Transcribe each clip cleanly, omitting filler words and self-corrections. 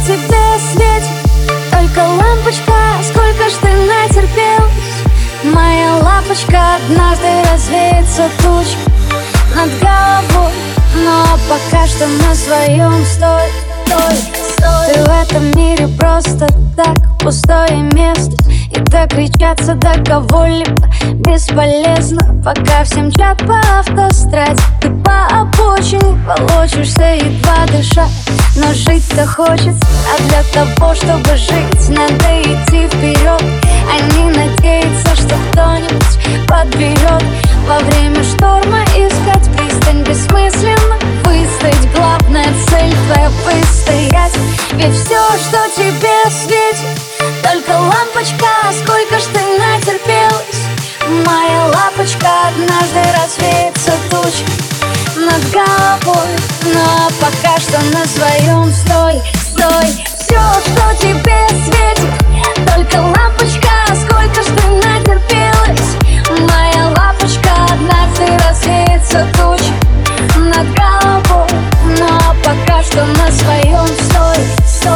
тебе светит только лампочка? Сколько ж ты натерпел? Моя лапочка, однажды развеется туча над головой, но пока что на своем стой. Ты в этом мире просто так, пустое место, и докричаться до кого-либо бесполезно. Пока всем мчат по автостраде, ты по обочине волочишься, едва дыша. Но жить-то хочется, а для того, чтобы жить, надо идти вперед, а не надеяться, что кто-нибудь подберет. Во время шторма искать пристань бессмысленно. Выстоять, главная цель твоя выстоять. Ведь все, что тебе светит, только лампочка. Сколько ж ты натерпелась? Моя лапочка, однажды развеется туча над головой, но пока что на своем стой. Все, что тебе светит, только лампочка. Сколько ж ты натерпелась? Моя лапочка, однажды развеется туча над головой, но пока что на своем стой.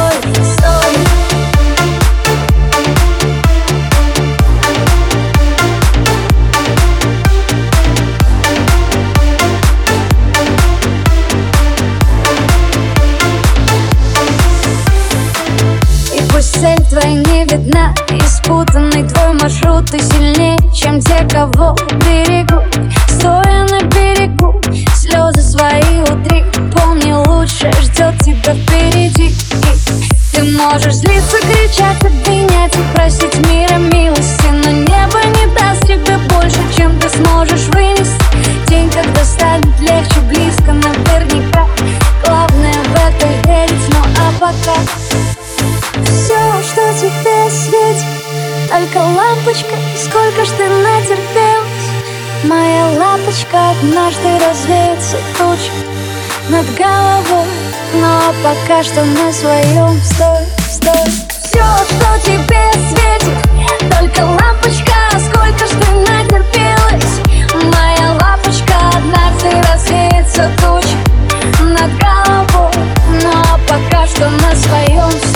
Цель твоя не видна, и спутанный твой маршрут. Ты сильнее, чем те, кого берегут. Стоя на берегу, слезы свои утри. Помни, лучше ждет тебя впереди. Ты можешь злиться, кричать, обвинять и просить мира милости, но небо не даст тебе больше, чем ты сможешь вынести. День, когда станет легче, близко наверняка. Главное в это верить, ну а пока все, что тебе светит, только лампочка. Сколько ж ты натерпелась? Моя лапочка, однажды развеется туча над головой, но пока что на своем стой. Все, что тебе светит, только лампочка. Сколько ж ты натерпелась? Моя лапочка, однажды развеется туча над головой, но пока что на своем стой.